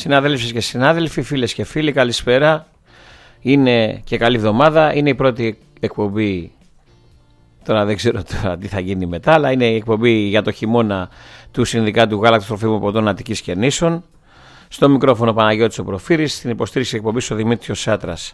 Συναδέλφοι και συνάδελφοι, φίλες και φίλοι, καλησπέρα. Είναι και καλή εβδομάδα. Είναι η πρώτη εκπομπή. Τώρα δεν ξέρω τι θα γίνει μετά, αλλά είναι η εκπομπή για το χειμώνα του Συνδικάτου Γάλακτος Τροφίμων Ποντών Αττικής και Νήσων. Στο μικρόφωνο Παναγιώτης ο Προφύρης, στην υποστήριξη εκπομπής ο Δημήτριος Σάτρας.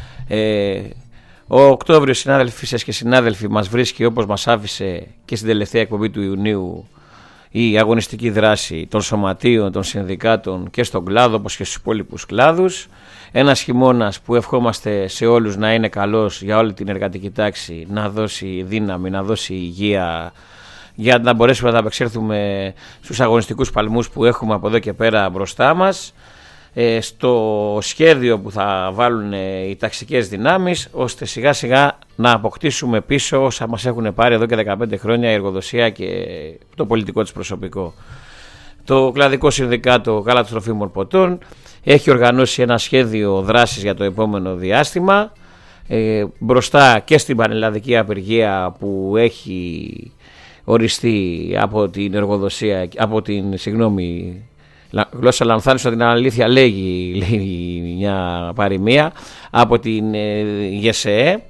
Ο Οκτώβριος, συνάδελφοι και συνάδελφοι, μας βρίσκει όπως μας άφησε και στην τελευταία εκπομπή του Ιουνίου η αγωνιστική δράση των σωματείων, των συνδικάτων και στον κλάδο όπως και στους υπόλοιπους κλάδους. Ένας χειμώνας που ευχόμαστε σε όλους να είναι καλός για όλη την εργατική τάξη, να δώσει δύναμη, να δώσει υγεία, για να μπορέσουμε να απεξέλθουμε στους αγωνιστικούς παλμούς που έχουμε από εδώ και πέρα μπροστά μας, στο σχέδιο που θα βάλουν οι ταξικές δυνάμεις, ώστε σιγά σιγά να αποκτήσουμε πίσω όσα μας έχουν πάρει εδώ και 15 χρόνια η εργοδοσία και το πολιτικό της προσωπικό. Το Κλαδικό Συνδικάτο Γάλακτος Τροφίμων Ποντών έχει οργανώσει ένα σχέδιο δράσης για το επόμενο διάστημα, μπροστά και στην πανελλαδική απεργία που έχει οριστεί από την εργοδοσία, από την γλώσσα λανθάνουσα, την αλήθεια λέει μια παροιμία, από την ΓΕΣΕΕ.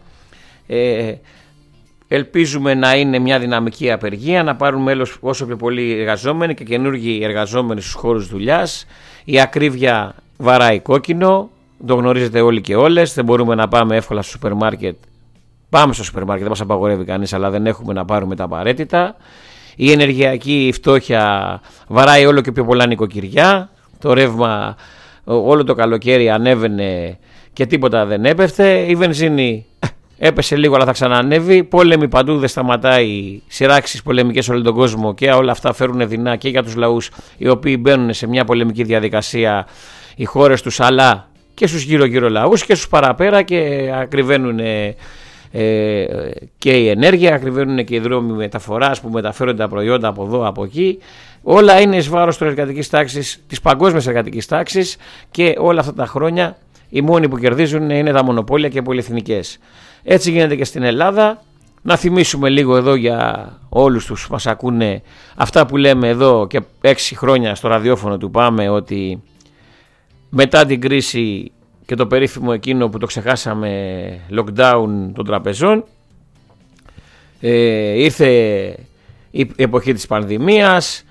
Ελπίζουμε να είναι μια δυναμική απεργία, να πάρουν μέλος όσο πιο πολλοί εργαζόμενοι και καινούργιοι εργαζόμενοι στους χώρους δουλειάς. Η ακρίβεια βαράει κόκκινο, το γνωρίζετε όλοι και όλες. Δεν μπορούμε να πάμε εύκολα στο σούπερ μάρκετ. Πάμε στο σούπερ μάρκετ, δεν μας απαγορεύει κανείς, αλλά δεν έχουμε να πάρουμε τα απαραίτητα. Η ενεργειακή φτώχεια βαράει όλο και πιο πολλά νοικοκυριά. Το ρεύμα όλο το καλοκαίρι ανέβαινε και τίποτα δεν έπεφτε. Η βενζίνη έπεσε λίγο αλλά θα ξανανεύει. Πόλεμοι παντού, δεν σταματάει. Σειράξεις πολεμικές σε όλο τον κόσμο και όλα αυτά φέρουν δεινά και για τους λαούς οι οποίοι μπαίνουν σε μια πολεμική διαδικασία, οι χώρες τους, αλλά και στους γύρω-γύρω λαούς και στους παραπέρα, και ακριβένουν και η ενέργεια, ακριβένουν και οι δρόμοι μεταφοράς που μεταφέρονται τα προϊόντα από εδώ, από εκεί. Όλα είναι εις βάρος της εργατικής τάξης, της παγκόσμιας εργατικής τάξης, και όλα αυτά τα χρόνια οι μόνοι που κερδίζουν είναι τα μονοπόλια και οι πολυεθνικές. Έτσι γίνεται και στην Ελλάδα. Να θυμίσουμε λίγο εδώ για όλους τους που μας ακούνε αυτά που λέμε εδώ και 6 χρόνια στο ραδιόφωνο του ΠΑΜΕ, ότι μετά την κρίση και το περίφημο εκείνο που το ξεχάσαμε, lockdown των τραπεζών, ήρθε η εποχή της πανδημίας,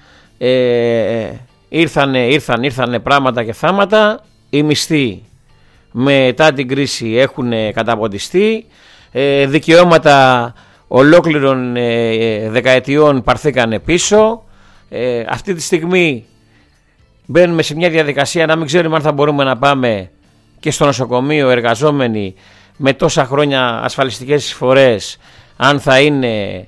ήρθανε πράγματα και θάματα. Οι μισθοί μετά την κρίση έχουν καταποντιστεί, δικαιώματα ολόκληρων δεκαετιών παρθήκανε πίσω. Αυτή τη στιγμή μπαίνουμε σε μια διαδικασία να μην ξέρουμε αν θα μπορούμε να πάμε και στο νοσοκομείο εργαζόμενοι με τόσα χρόνια ασφαλιστικές εισφορές, αν θα είναι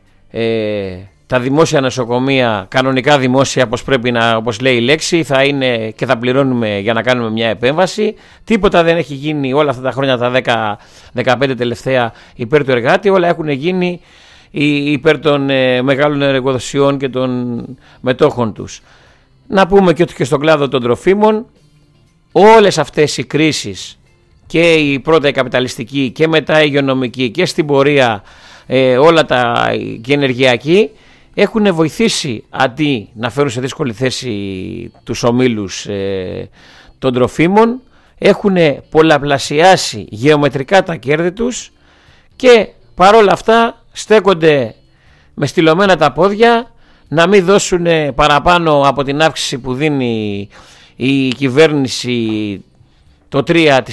τα δημόσια νοσοκομεία κανονικά δημόσια όπως πρέπει να, όπως λέει η λέξη, θα είναι και θα πληρώνουμε για να κάνουμε μια επέμβαση. Τίποτα δεν έχει γίνει όλα αυτά τα χρόνια, τα 10-15 τελευταία, υπέρ του εργάτη. Όλα έχουν γίνει υπέρ των μεγάλων εργοδοσιών και των μετόχων τους. Να πούμε και ότι και στον κλάδο των τροφίμων όλες αυτές οι κρίσεις, και η πρώτα η καπιταλιστική και μετά η υγειονομική και στην πορεία όλα και ενεργειακή, έχουν βοηθήσει αντί να φέρουν σε δύσκολη θέση τους ομίλους των τροφίμων, έχουν πολλαπλασιάσει γεωμετρικά τα κέρδη τους, και παρόλα αυτά στέκονται με στυλωμένα τα πόδια να μην δώσουν παραπάνω από την αύξηση που δίνει η κυβέρνηση, το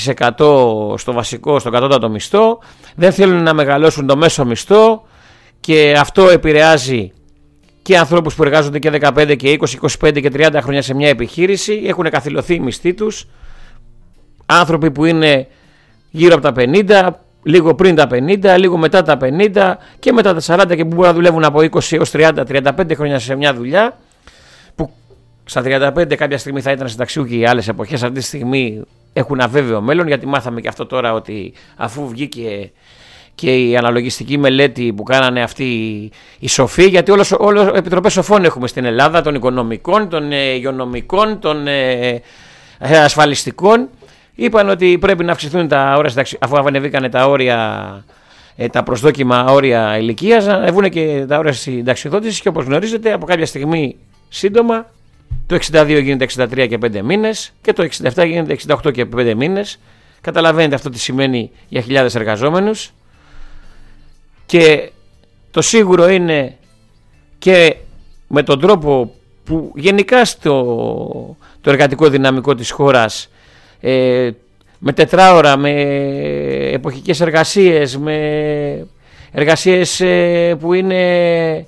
3% στο βασικό, στον κατώτατο μισθό. Δεν θέλουν να μεγαλώσουν το μέσο μισθό, και αυτό επηρεάζει και ανθρώπους που εργάζονται και 15 και 20, 25 και 30 χρόνια σε μια επιχείρηση. Έχουν καθυλωθεί οι μισθοί τους. Άνθρωποι που είναι γύρω από τα 50, λίγο πριν τα 50, λίγο μετά τα 50 και μετά τα 40, και που μπορούν να δουλεύουν από 20 έως 30-35 χρόνια σε μια δουλειά, που στα 35 κάποια στιγμή θα ήταν συνταξιούχοι, οι άλλες εποχές αυτή τη στιγμή έχουν αβέβαιο μέλλον, γιατί μάθαμε και αυτό τώρα, ότι αφού βγήκε και η αναλογιστική μελέτη που κάνανε αυτοί οι σοφοί, γιατί όλο επιτροπές σοφών έχουμε στην Ελλάδα, των οικονομικών, των υγειονομικών, των ασφαλιστικών, είπαν ότι πρέπει να αυξηθούν τα όρια, αφού ανεβήκανε τα όρια, τα προσδόκιμα όρια ηλικίας, να ανεβούν και τα όρια συνταξιοδότησης, και όπως γνωρίζετε από κάποια στιγμή σύντομα Το 62 γίνεται 63 και 5 μήνες και το 67 γίνεται 68 και 5 μήνες. Καταλαβαίνετε αυτό τι σημαίνει για χιλιάδες εργαζόμενους. Και το σίγουρο είναι και με τον τρόπο που γενικά το εργατικό δυναμικό της χώρας, με τετράωρα, με εποχικές εργασίες, με εργασίες που είναι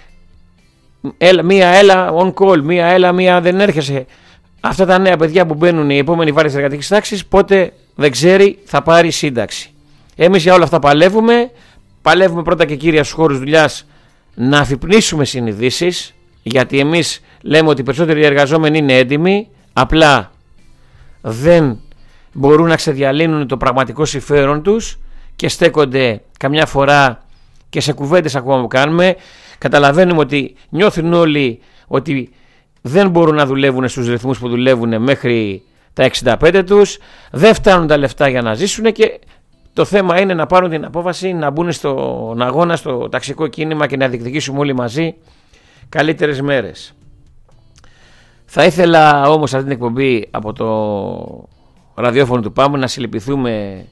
μία έλα on call, μία έλα, μία δεν έρχεσαι. Αυτά τα νέα παιδιά που μπαίνουν οι επόμενοι βάρες εργατικής τάξης, πότε δεν ξέρει θα πάρει σύνταξη. Εμείς για όλα αυτά παλεύουμε. Παλεύουμε πρώτα και κύρια στους χώρους δουλειάς να αφυπνίσουμε συνειδήσεις, γιατί εμείς λέμε ότι οι περισσότεροι εργαζόμενοι είναι έντιμοι, απλά δεν μπορούν να ξεδιαλύνουν το πραγματικό συμφέρον τους και στέκονται καμιά φορά και σε κουβέντες ακόμα που κάνουμε. Καταλαβαίνουμε ότι νιώθουν όλοι ότι δεν μπορούν να δουλεύουν στους ρυθμούς που δουλεύουν μέχρι τα 65 τους, δεν φτάνουν τα λεφτά για να ζήσουν και το θέμα είναι να πάρουν την απόφαση να μπουν στον αγώνα, στο ταξικό κίνημα και να διεκδικήσουμε όλοι μαζί καλύτερες μέρες. Θα ήθελα όμως αυτή την εκπομπή από το ραδιόφωνο του ΠΑΜ να συλληπιθούμε,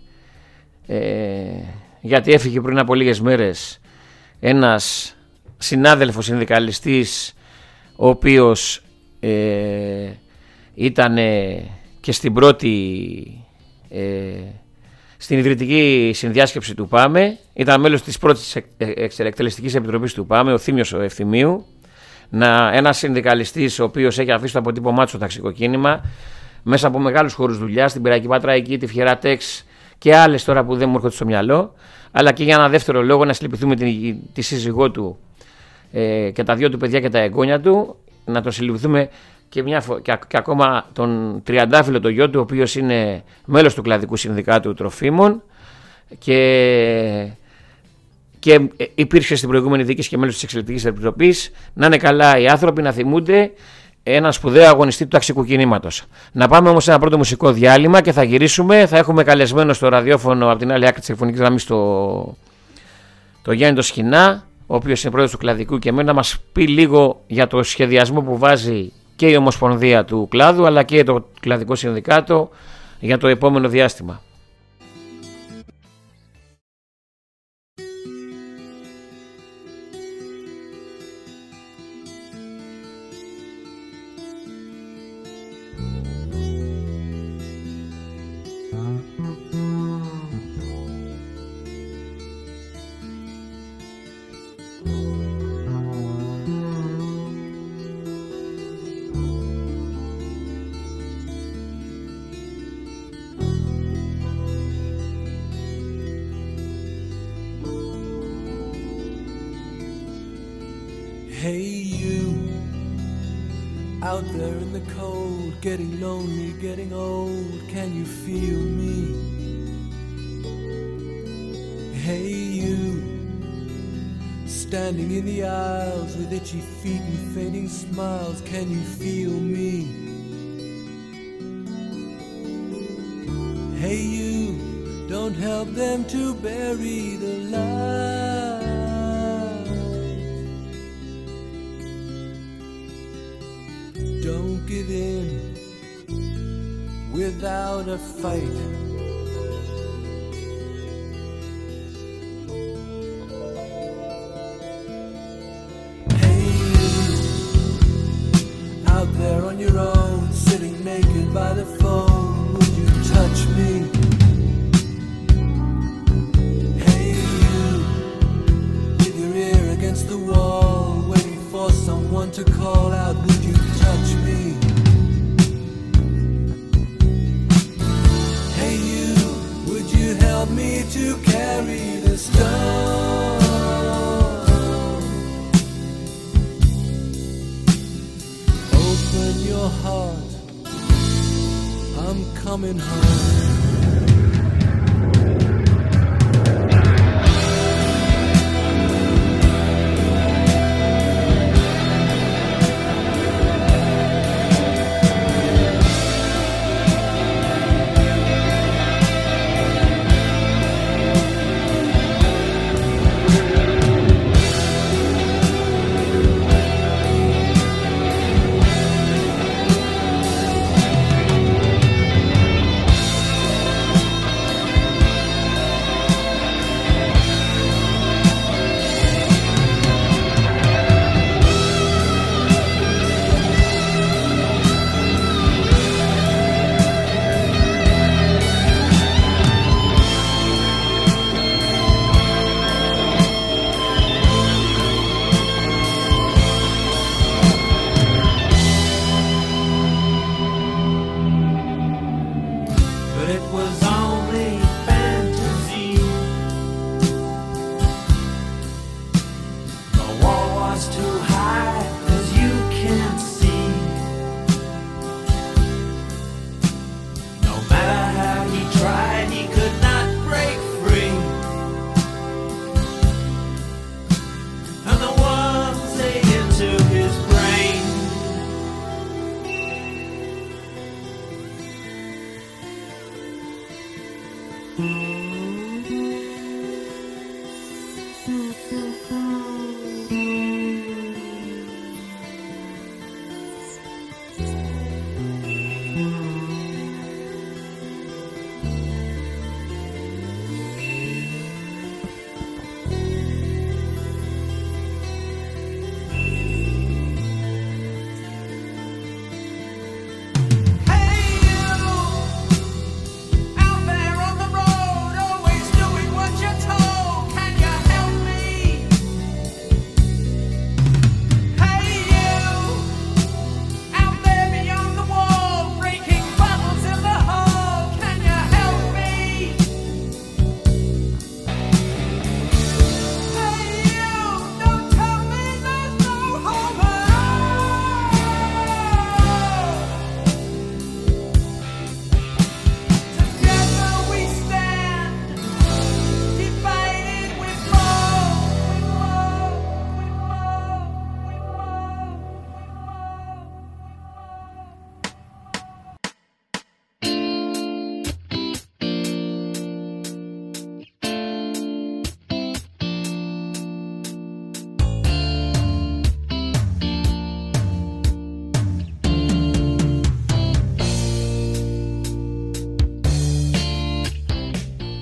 γιατί έφυγε πριν από λίγες μέρες ένας συνάδελφος συνδικαλιστής, ο οποίος ήταν και στην πρώτη στην ιδρυτική συνδιάσκεψη του ΠΑΜΕ, ήταν μέλος της πρώτης εκτελεστικής επιτροπής του ΠΑΜΕ, ο Θήμιος ο Ευθυμίου, ένας συνδικαλιστής ο οποίος έχει αφήσει το αποτύπωμά του στο ταξικό κίνημα μέσα από μεγάλους χώρους δουλειάς, την Πυραϊκή Πατραϊκή, τη Φιερά Τέξ και άλλες τώρα που δεν μου έρχονται στο μυαλό, αλλά και για ένα δεύτερο λόγο να συλληπιθούμε τη σύζυγό του και τα δύο του παιδιά και τα εγγόνια του, να τον συλληπιθούμε και ακόμα τον Τριαντάφυλλο, το γιο του, ο οποίος είναι μέλος του Κλαδικού Συνδικάτου Τροφίμων και υπήρξε στην προηγούμενη διοίκηση και μέλος της Εξελεκτικής Επιτροπής. Να είναι καλά οι άνθρωποι, να θυμούνται ένα σπουδαίο αγωνιστή του ταξικού κινήματος. Να πάμε όμως σε ένα πρώτο μουσικό διάλειμμα και θα γυρίσουμε. Θα έχουμε καλεσμένο στο ραδιόφωνο από την άλλη άκρη της τηλεφωνικής γραμμής το Γιάννη το Σχοινά, ο οποίος είναι πρόεδρος του Κλαδικού και εμένα, να μας πει λίγο για το σχεδιασμό που βάζει και η Ομοσπονδία του Κλάδου αλλά και το Κλαδικό Συνδικάτο για το επόμενο διάστημα. Hey you, out there in the cold, getting lonely, getting old, can you feel me? Hey you, standing in the aisles with itchy feet and fading smiles, can you feel me? Hey you, don't help them to bury the light. Don't give in without a fight. Hey you, out there on your own, sitting naked by the phone, would you touch me? Hey you, with your ear against the wall, waiting for someone to call out, would you touch me? Hey you, would you help me to carry the stone? Open your heart, I'm coming home.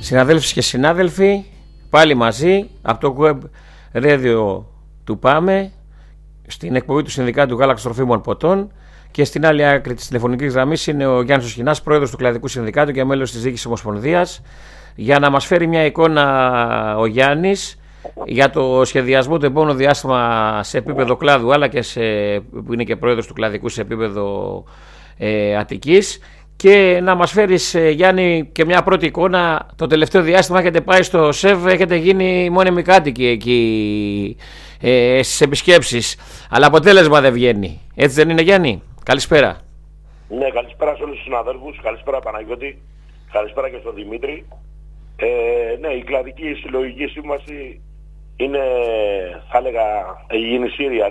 Συναδέλφοι και συνάδελφοι, πάλι μαζί από το web radio του ΠΑΜΕ, στην εκπομπή του Συνδικάτου Γάλακτος Τροφίμων Ποτών, και στην άλλη άκρη της τηλεφωνικής γραμμής είναι ο Γιάννης Οσκινάς, πρόεδρος του Κλαδικού Συνδικάτου και μέλος της Διοίκησης Ομοσπονδίας, για να μας φέρει μια εικόνα ο Γιάννης για το σχεδιασμό του επόμενου διάστημα σε επίπεδο κλάδου, αλλά και που είναι και πρόεδρος του Κλαδικού σε επίπεδο Αττικής. Και να μας φέρεις, Γιάννη, και μια πρώτη εικόνα. Το τελευταίο διάστημα έχετε πάει στο ΣΕΒ, έχετε γίνει μόνιμοι κάτοικοι εκεί στις επισκέψεις, αλλά αποτέλεσμα δεν βγαίνει. Έτσι δεν είναι, Γιάννη? Καλησπέρα. Ναι, καλησπέρα σε όλους τους συναδέλφους. Καλησπέρα, Παναγιώτη. Καλησπέρα και στον Δημήτρη. Ναι, η κλαδική συλλογική σύμβαση είναι, θα έλεγα, γίνει σύριαλ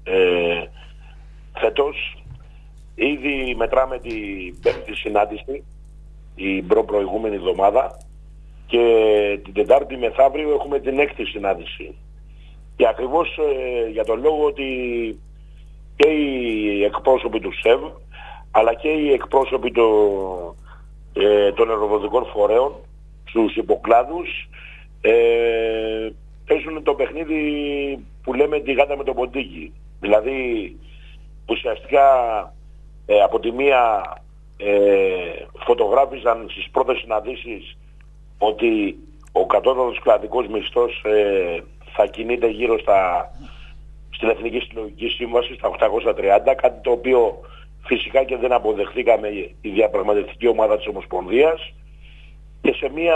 φέτος. Ήδη μετράμε την πέμπτη συνάντηση, την προηγούμενη εβδομάδα, και την Τετάρτη μεθαύριο έχουμε την έκτη συνάντηση. Και ακριβώς για τον λόγο ότι και οι εκπρόσωποι του ΣΕΒ, αλλά και οι εκπρόσωποι των εργοδοτικών φορέων στους υποκλάδους παίζουν το παιχνίδι που λέμε τη γάτα με το ποντίκι. Δηλαδή ουσιαστικά από τη μία φωτογράφησαν στις πρώτες συναντήσεις ότι ο κατώτατος κλαδικός μισθός θα κινείται γύρω στην Εθνική Συλλογική Σύμβαση στα 830, κάτι το οποίο φυσικά και δεν αποδεχθήκαμε η διαπραγματευτική ομάδα της Ομοσπονδίας, και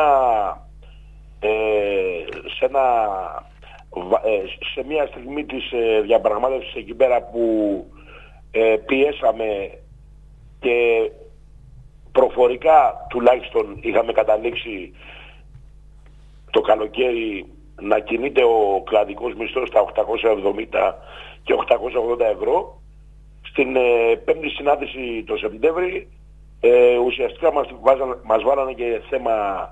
σε μια στιγμή της διαπραγμάτευσης εκεί πέρα που πιέσαμε και προφορικά τουλάχιστον είχαμε καταλήξει το καλοκαίρι να κινείται ο κλαδικός μισθός στα 870 και 880 ευρώ, στην πέμπτη συνάντηση το Σεπτέμβρη ουσιαστικά μας βάλανε και θέμα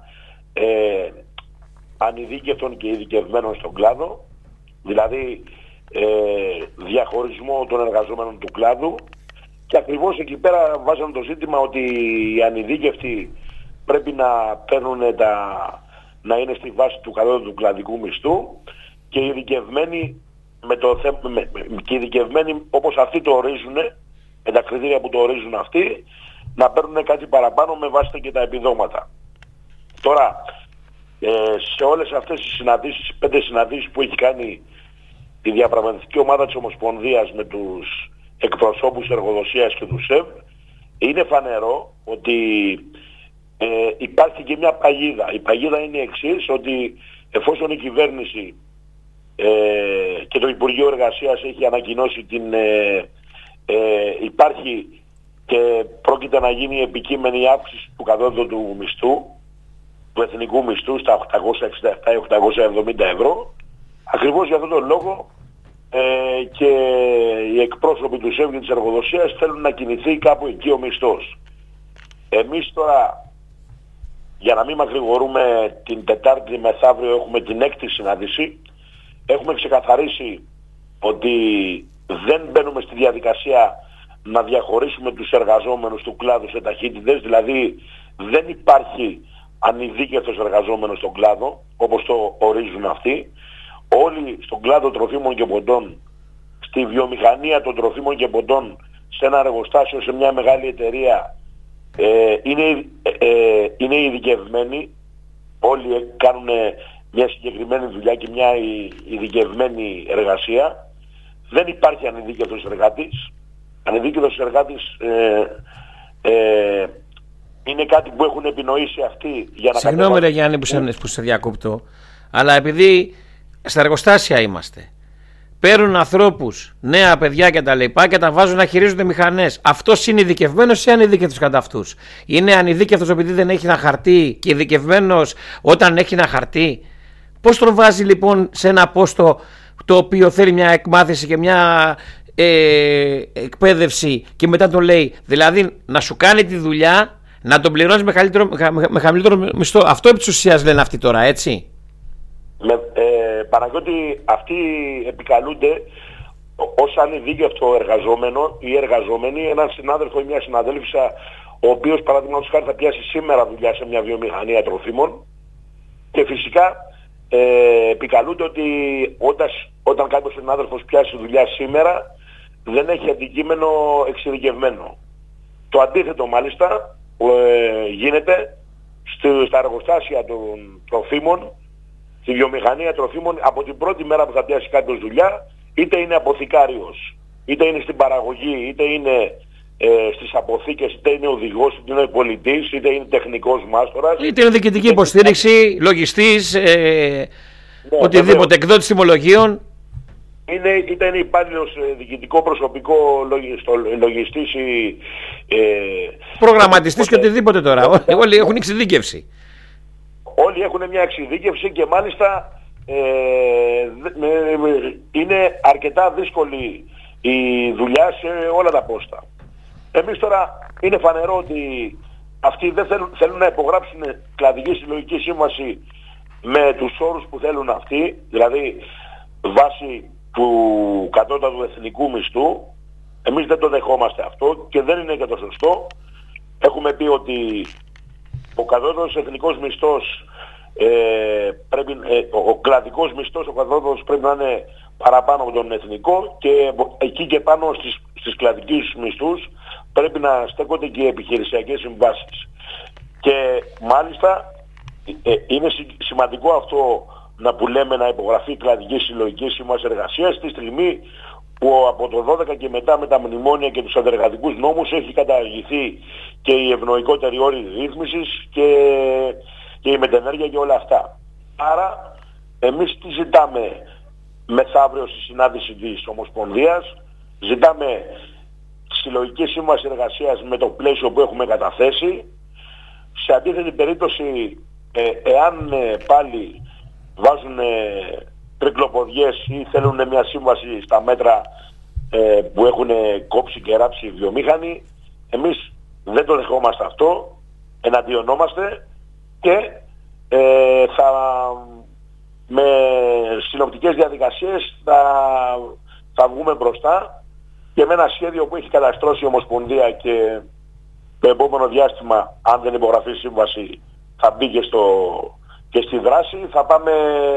ανειδίκευτων και ειδικευμένων στον κλάδο, δηλαδή διαχωρισμό των εργαζόμενων του κλάδου, και ακριβώς εκεί πέρα βάζαν το ζήτημα ότι οι ανειδίκευτοι πρέπει να παίρνουν να είναι στη βάση του κατώτατου κλαδικού μισθού, και οι ειδικευμένοι, και οι ειδικευμένοι όπως αυτοί το ορίζουν, με τα κριτήρια που το ορίζουν αυτοί, να παίρνουν κάτι παραπάνω με βάση και τα επιδόματα. Τώρα, σε όλες αυτές τις συναντήσεις, 5 συναντήσεις που έχει κάνει η διαπραγματευτική ομάδα της Ομοσπονδίας με τους εκπροσώπους εργοδοσίας και του ΣΕΒ, είναι φανερό ότι υπάρχει και μια παγίδα. Η παγίδα είναι η εξής, ότι εφόσον η κυβέρνηση και το Υπουργείο Εργασίας έχει ανακοινώσει υπάρχει και πρόκειται να γίνει επικείμενη αύξηση του κατώτατου μισθού, του εθνικού μισθού, στα 867-870 ευρώ, ακριβώς για αυτόν τον λόγο και οι εκπρόσωποι του ΣΕΒ και της εργοδοσίας θέλουν να κινηθεί κάπου εκεί ο μισθός. Εμείς τώρα, για να μην μακρηγορούμε, την Τετάρτη μεθαύριο έχουμε την έκτη συνάντηση. Έχουμε ξεκαθαρίσει ότι δεν μπαίνουμε στη διαδικασία να διαχωρίσουμε τους εργαζόμενους του κλάδου σε ταχύτητες, δηλαδή δεν υπάρχει ανειδίκευτος εργαζόμενος στον κλάδο όπως το ορίζουν αυτοί. Όλοι στον κλάδο τροφίμων και ποντών, στη βιομηχανία των τροφίμων και ποντών, σε ένα εργοστάσιο, σε μια μεγάλη εταιρεία, είναι ειδικευμένοι. Όλοι κάνουν μια συγκεκριμένη δουλειά και μια ειδικευμένη εργασία. Δεν υπάρχει ανειδίκευτος εργάτης. Ανειδίκευτος εργάτης είναι κάτι που έχουν επινοήσει αυτοί για να... Συγγνώμη ρε Γιάννη που σε διακόπτω, αλλά επειδή στα εργοστάσια είμαστε, παίρνουν ανθρώπους, νέα παιδιά και τα λοιπά, και τα βάζουν να χειρίζονται μηχανές. Αυτός είναι ειδικευμένος ή ανειδίκευτος κατά αυτούς? Είναι ανειδίκευτος επειδή δεν έχει ένα χαρτί, και ειδικευμένος όταν έχει ένα χαρτί? Πώς τον βάζει λοιπόν σε ένα πόστο το οποίο θέλει μια εκμάθηση και μια εκπαίδευση, και μετά τον λέει, δηλαδή να σου κάνει τη δουλειά, να τον πληρώνεις με χαμηλότερο μισθό? Αυτό επί της ουσίας λένε αυτοί τώρα, έτσι? Παναγιώτη, αυτοί επικαλούνται ως ανειδίκευτο εργαζόμενο ή εργαζόμενοι έναν συνάδελφο ή μια συναδέλφισσα, ο οποίος παραδείγματος χάρη θα πιάσει σήμερα δουλειά σε μια βιομηχανία τροφίμων, Και φυσικά επικαλούνται ότι όταν κάποιος συνάδελφος πιάσει δουλειά σήμερα δεν έχει αντικείμενο εξειδικευμένο. Το αντίθετο μάλιστα γίνεται στα εργοστάσια των τροφίμων, στη βιομηχανία τροφίμων. Από την πρώτη μέρα που θα πιάσει κάποιος δουλειά, είτε είναι αποθηκάριος, είτε είναι στην παραγωγή, είτε είναι στις αποθήκες, είτε είναι οδηγός, είτε είναι πολιτής, είτε είναι τεχνικός μάστορας, είτε είναι διοικητική υποστήριξη, λογιστής, οτιδήποτε, εκδότης τιμολογίων. Είτε είναι υπάλληλος διοικητικό προσωπικό, λογιστής ή προγραμματιστής και οτιδήποτε τώρα. Όλοι έχουν εξειδίκευση. Όλοι έχουν μια εξειδίκευση και μάλιστα είναι αρκετά δύσκολη η δουλειά σε όλα τα πόστα. Εμείς τώρα είναι φανερό ότι αυτοί δεν θέλουν να υπογράψουν κλαδική συλλογική σύμβαση με τους όρους που θέλουν αυτοί, δηλαδή βάσει του κατώτατου εθνικού μισθού. Εμείς δεν το δεχόμαστε αυτό και δεν είναι και το σωστό. Έχουμε πει ότι ο κατώτατος εθνικός μισθός ο κλαδικός μισθός, ο κατώτατος πρέπει να είναι παραπάνω από τον εθνικό και εκεί και πάνω στις κλαδικούς μισθούς πρέπει να στέκονται και οι επιχειρησιακές συμβάσεις. Και μάλιστα είναι σημαντικό αυτό που λέμε να υπογραφεί κλαδική συλλογική σύμβαση εργασίας τη στιγμή που από το 12 και μετά με τα μνημόνια και τους αντεργατικούς νόμους έχει καταργηθεί και η ευνοϊκότερη όρη ρύθμισης και η μετενέργεια και όλα αυτά. Άρα εμείς τι ζητάμε μεθαύριο στη συνάντηση της Ομοσπονδίας? Ζητάμε συλλογική σύμβαση εργασίας με το πλαίσιο που έχουμε καταθέσει. Σε αντίθετη περίπτωση, εάν πάλι βάζουν τρικλοποδιές ή θέλουν μια σύμβαση στα μέτρα που έχουν κόψει και ράψει οι βιομήχανοι, εμείς δεν το δεχόμαστε αυτό, εναντιονόμαστε και με συνοπτικές διαδικασίες θα βγούμε μπροστά και με ένα σχέδιο που έχει καταστρώσει η Ομοσπονδία και το επόμενο διάστημα, αν δεν υπογραφεί σύμβαση, θα μπει και στη δράση. Θα πάμε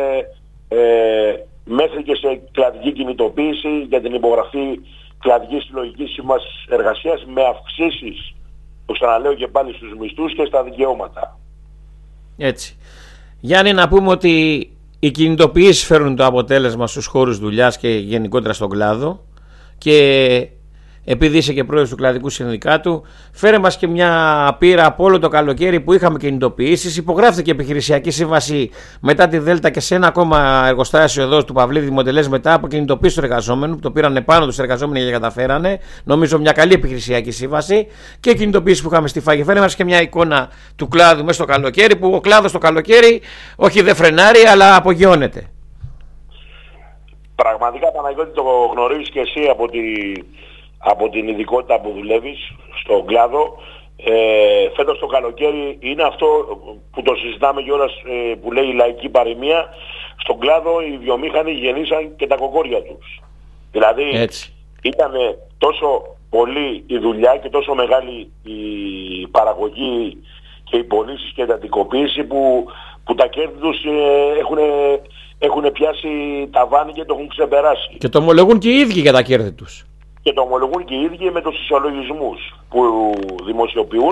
μέχρι και σε κλαδική κινητοποίηση για την υπογραφή κλαδικής συλλογικής σύμβασης εργασίας με αυξήσεις, το ξαναλέω και πάλι, στους μισθούς και στα δικαιώματα. Έτσι. Γιάννη, να πούμε ότι οι κινητοποιήσεις φέρνουν το αποτέλεσμα στους χώρους δουλειάς και γενικότερα στον κλάδο, και επειδή είσαι και πρόεδρος του κλαδικού συνδικάτου, φέρε μας και μια πείρα από όλο το καλοκαίρι που είχαμε κινητοποιήσεις. Υπογράφηκε επιχειρησιακή σύμβαση μετά τη Δέλτα και σε ένα ακόμα εργοστάσιο εδώ του Παυλίδη Μοντελές μετά από κινητοποίηση του εργαζόμενου, που το πήραν πάνω τους εργαζόμενοι και καταφέρανε. Νομίζω μια καλή επιχειρησιακή σύμβαση και κινητοποίηση που είχαμε στη Φάγη. Φέρε μας και μια εικόνα του κλάδου μέσα στο καλοκαίρι, που ο κλάδος το καλοκαίρι όχι δεν φρενάρει αλλά απογειώνεται. Πραγματικά, Παναγιώτη, το γνωρίζεις και εσύ από την ειδικότητα που δουλεύεις στον κλάδο. Φέτος το καλοκαίρι είναι αυτό που το συζητάμε κιόλας, που λέει η λαϊκή παροιμία. Στον κλάδο οι βιομήχανοι γεννήσαν και τα κοκόρια τους. Δηλαδή ήταν τόσο πολύ η δουλειά και τόσο μεγάλη η παραγωγή και οι πωλήσεις και η εντατικοποίηση που τα κέρδη τους έχουν πιάσει ταβάνι και το έχουν ξεπεράσει. Και το ομολογούν και οι ίδιοι για τα κέρδη τους. Και το ομολογούν και οι ίδιοι με τους ισολογισμούς που δημοσιοποιούν,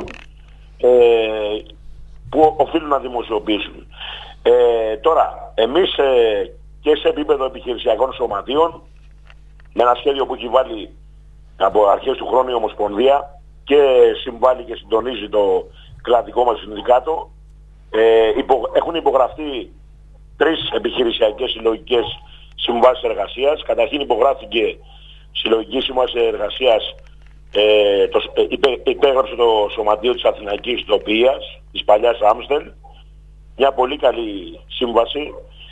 που οφείλουν να δημοσιοποιήσουν. Τώρα, εμείς και σε επίπεδο επιχειρησιακών σωματείων, με ένα σχέδιο που έχει βάλει από αρχές του χρόνου η Ομοσπονδία και συμβάλλει και συντονίζει το κλαδικό μας συνδικάτο, έχουν υπογραφεί 3 επιχειρησιακές συλλογικές συμβάσεις εργασίας. Καταρχήν υπογράφηκε συλλογική σύμβαση εργασίας, υπέγραψε το Σωματείο της Αθηναϊκής Τοπίας, της παλιάς Άμστελ, μια πολύ καλή σύμβαση.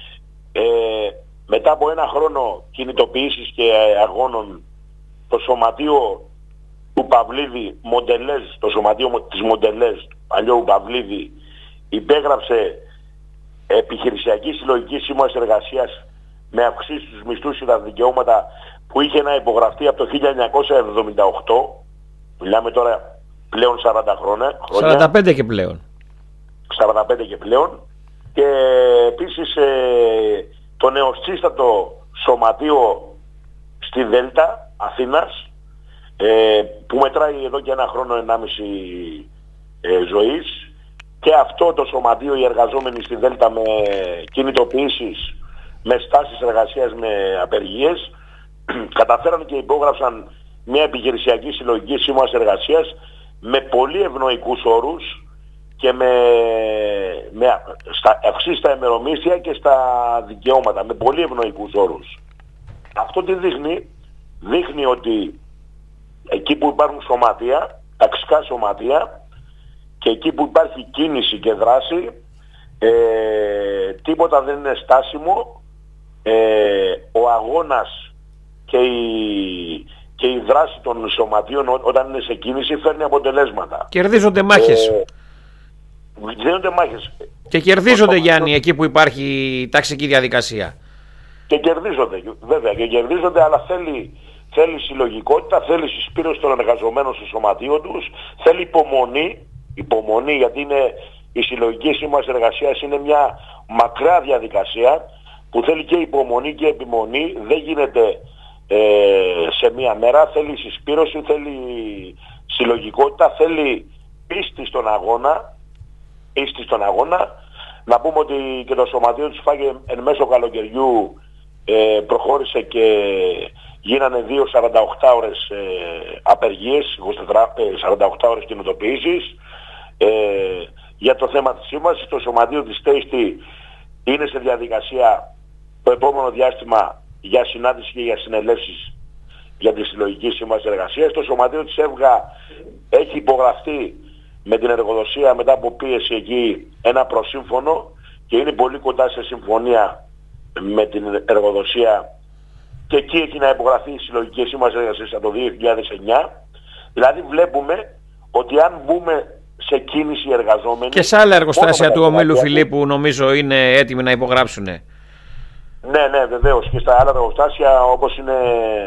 Μετά από 1 χρόνο κινητοποιήσεις και αγώνων, το Σωματείο του Παυλίδη Μοντελές, το Σωματείο της Μοντελές, παλιό Παυλίδη, υπέγραψε επιχειρησιακή συλλογική σύμβαση εργασίας με αυξήσεις στους μισθούς και τα δικαιώματα που είχε να υπογραφτεί από το 1978. Μιλάμε τώρα πλέον 40 χρόνια. 45 και πλέον. 45 και πλέον. και επίσης το νεοσύστατο σωματείο στη Δέλτα Αθήνας, που μετράει εδώ και 1 χρόνο 1,5 ζωής, και αυτό το σωματείο, οι εργαζόμενοι στη Δέλτα με κινητοποιήσεις, με στάσεις εργασίας, με απεργίες, καταφέραν και υπόγραψαν μια επιχειρησιακή συλλογική σύμβαση εργασίας με πολύ ευνοϊκούς όρους και στα ημερομίσθια και στα δικαιώματα, με πολύ ευνοϊκούς όρους. Αυτό τι δείχνει? Δείχνει ότι εκεί που υπάρχουν σωματεία, ταξικά σωματεία, και εκεί που υπάρχει κίνηση και δράση, τίποτα δεν είναι στάσιμο. Ο αγώνας και η δράση των σωματείων όταν είναι σε κίνηση φέρνει αποτελέσματα. Κερδίζονται μάχες. Δίνονται μάχες. Και κερδίζονται, Γιάννη, εκεί που υπάρχει ταξική διαδικασία. Και κερδίζονται, βέβαια, και κερδίζονται, αλλά θέλει συλλογικότητα, θέλει συσπήρωση των εργαζομένων στο σωματείο τους, θέλει υπομονή, γιατί η συλλογική σύμβαση εργασίας είναι μια μακρά διαδικασία που θέλει και υπομονή και επιμονή, δεν γίνεται σε μία μέρα, θέλει συσπήρωση, θέλει συλλογικότητα, θέλει πίστη στον αγώνα. Να πούμε ότι και το σωματείο της ΦΑΚ εν μέσω καλοκαιριού προχώρησε και γίνανε 2 48 ώρες απεργίες, 48 ώρες κινητοποιήσεις για το θέμα της σύμβασης. Το σωματείο της ΤΕΙΣΤΗ είναι σε διαδικασία το επόμενο διάστημα για συνάντηση και για συνελεύσεις για τη συλλογική σύμβαση εργασίας. Το σωματείο της ΕΒΓΑ έχει υπογραφεί με την εργοδοσία μετά από πίεση εκεί ένα προσύμφωνο και είναι πολύ κοντά σε συμφωνία με την εργοδοσία, και εκεί έχει να υπογραφεί η συλλογική σύμβαση εργασίας από το 2009. Δηλαδή βλέπουμε ότι αν μπούμε σε κίνηση εργαζόμενοι... Και σε άλλα εργοστάσια του ομίλου Φιλίππου νομίζω είναι έτοιμοι να υπογράψουν. Ναι, βεβαίως, και στα άλλα εργοστάσια όπως είναι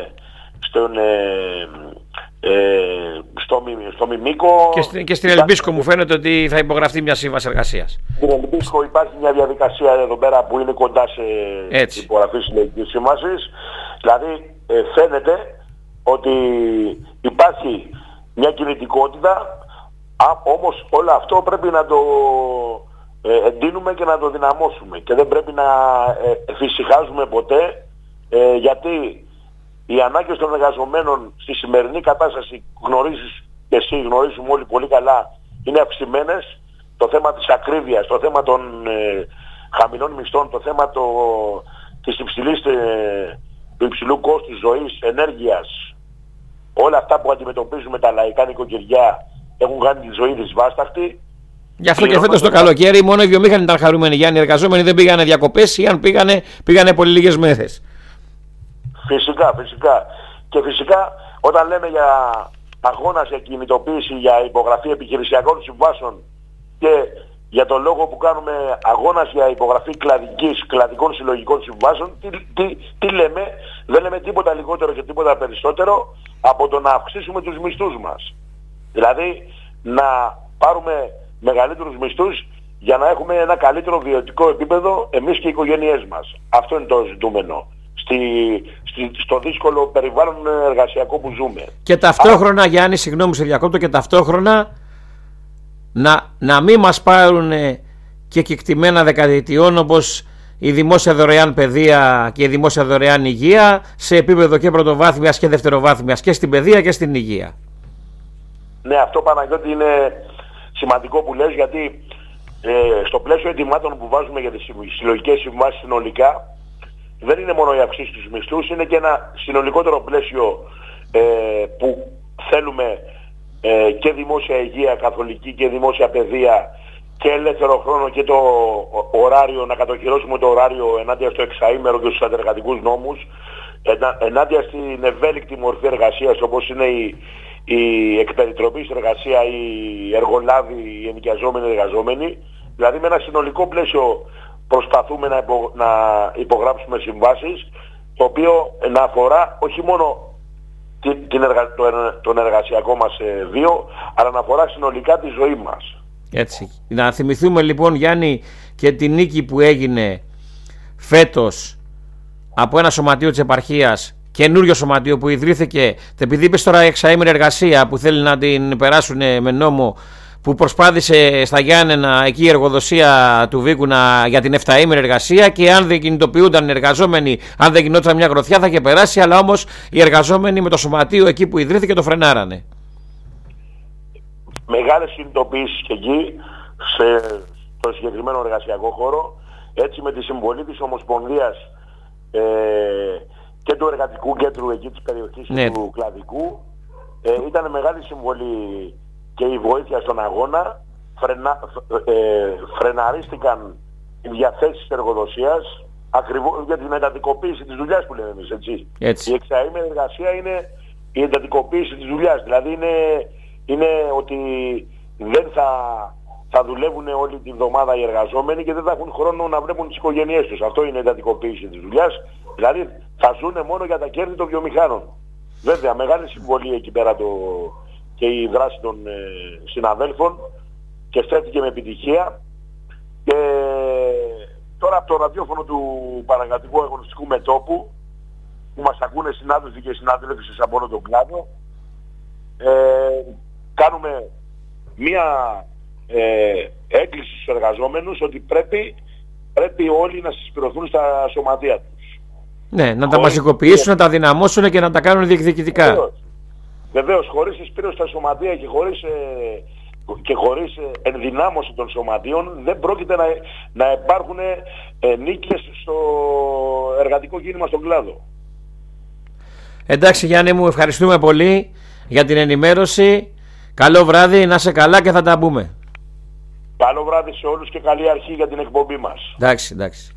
στο Μιμίκο και στην Ελμπίσκο μου φαίνεται ότι θα υπογραφεί μια σύμβαση εργασίας. Στην Ελμπίσκο υπάρχει μια διαδικασία εδώ πέρα που είναι κοντά σε υπογραφή συλλογικής σύμβασης. Δηλαδή φαίνεται ότι υπάρχει μια κινητικότητα, όμως όλο αυτό πρέπει να το εντείνουμε και να το δυναμώσουμε και δεν πρέπει να εφησυχάζουμε ποτέ, γιατί οι ανάγκες των εργαζομένων στη σημερινή κατάσταση, γνωρίζεις και εσύ, γνωρίζουμε όλοι πολύ καλά, είναι αυξημένες. Το θέμα της ακρίβειας, το θέμα των χαμηλών μισθών, το θέμα του υψηλού κόστους ζωής, ενέργειας, όλα αυτά που αντιμετωπίζουμε τα λαϊκά νοικοκυριά έχουν κάνει τη ζωή δυσβάσταχτη. Γι' αυτό και φέτος το καλοκαίρι μόνο οι βιομήχανοι ήταν χαρούμενοι, Γιάννη. Οι εργαζόμενοι δεν πήγανε διακοπές ή αν πήγανε πολύ λίγες μέρες. Φυσικά. Και φυσικά όταν λέμε για αγώνα σε κινητοποίηση, για υπογραφή επιχειρησιακών συμβάσεων και για τον λόγο που κάνουμε αγώνας για υπογραφή κλαδικών συλλογικών συμβάσεων, τι λέμε? Δεν λέμε τίποτα λιγότερο και τίποτα περισσότερο από το να αυξήσουμε τους μισθούς μας. Δηλαδή να πάρουμε μεγαλύτερους μισθούς για να έχουμε ένα καλύτερο βιωτικό επίπεδο εμείς και οι οικογένειές μας. Αυτό είναι το ζητούμενο στο δύσκολο περιβάλλον εργασιακό που ζούμε. Και ταυτόχρονα, Γιάννη, συγγνώμη σε διακόπτω, και ταυτόχρονα να μην μας πάρουν και κεκτημένα δεκαετιών όπως η δημόσια δωρεάν παιδεία και η δημόσια δωρεάν υγεία σε επίπεδο και πρωτοβάθμιας και δευτεροβάθμιας και στην παιδεία και στην υγεία. Ναι, αυτό, Παναγιώτη, είναι σημαντικό που λες, γιατί στο πλαίσιο ετοιμάτων που βάζουμε για τις συλλογικές συμβάσεις συνολικά δεν είναι μόνο η αυξήση στους μισθούς, είναι και ένα συνολικότερο πλαίσιο που θέλουμε και δημόσια υγεία, καθολική και δημόσια παιδεία και ελεύθερο χρόνο και το ωράριο, να κατοχυρώσουμε το ωράριο ενάντια στο εξαήμερο και στους αντεργατικούς νόμους, ενάντια στην ευέλικτη μορφή εργασίας όπως είναι η εκπεριτροπής εργασία, οι εργολάβοι, οι ενοικιαζόμενοι εργαζόμενοι. Δηλαδή με ένα συνολικό πλαίσιο προσπαθούμε να υπογράψουμε συμβάσεις, το οποίο να αφορά όχι μόνο τον εργασιακό μας βίο, αλλά να αφορά συνολικά τη ζωή μας. Έτσι. Να θυμηθούμε λοιπόν, Γιάννη, και τη νίκη που έγινε φέτος από ένα σωματείο της επαρχίας, καινούριο σωματείο που ιδρύθηκε, επειδή είπες τώρα εξαήμερη εργασία που θέλει να την περάσουν με νόμο, που προσπάθησε στα Γιάννενα εκεί η εργοδοσία του Βίκου για την 7ήμερη εργασία, και αν δεν κινητοποιούνταν οι εργαζόμενοι, αν δεν γινόταν μια γροθιά θα είχε περάσει, αλλά όμως οι εργαζόμενοι με το σωματείο εκεί που ιδρύθηκε το φρενάρανε. Μεγάλες κινητοποιήσεις και εκεί, στο συγκεκριμένο εργασιακό χώρο, έτσι με τη συμβολή της Ομοσπονδίας και του Εργατικού Κέντρου εκεί της περιοχής, ναι, του Κλαδικού, ήταν μεγάλη συμβολή και η βοήθεια στον αγώνα. Φρεναρίστηκαν οι διαθέσεις της εργοδοσίας ακριβώς για την εντατικοποίηση της δουλειάς που λέμε εμείς, έτσι. Η εξαήμερη εργασία είναι η εντατικοποίηση της δουλειάς, δηλαδή είναι ότι δεν θα δουλεύουν όλη τη βδομάδα οι εργαζόμενοι και δεν θα έχουν χρόνο να βλέπουν τις οικογένειές τους. Αυτό είναι η εντατικοποίηση της δουλειάς, δηλαδή θα ζουν μόνο για τα κέρδη των βιομηχάνων. Βέβαια, μεγάλη συμβολή εκεί πέρα και η δράση των συναδέλφων, και στέφθηκε με επιτυχία. Και τώρα από το ραδιόφωνο του Παναγιωτικού Αγωνιστικού Μετώπου, που μας ακούνε συνάδελφοι και συνάδελφοι από όλο τον κλάδο, κάνουμε μία έκκληση στους εργαζόμενους ότι πρέπει όλοι να συσπηρωθούν στα σωματεία τους. Ναι, να τα μαζικοποιήσουν, να τα δυναμώσουν και να τα κάνουν διεκδικητικά. Βεβαίως, χωρίς συσπήρωση στα σωματεία και χωρίς ενδυνάμωση των σωματείων δεν πρόκειται να υπάρχουν νίκες στο εργατικό κίνημα στον κλάδο. Εντάξει, Γιάννη μου, ευχαριστούμε πολύ για την ενημέρωση. Καλό βράδυ, να είσαι καλά και θα τα πούμε. Καλό βράδυ σε όλους και καλή αρχή για την εκπομπή μας. Εντάξει.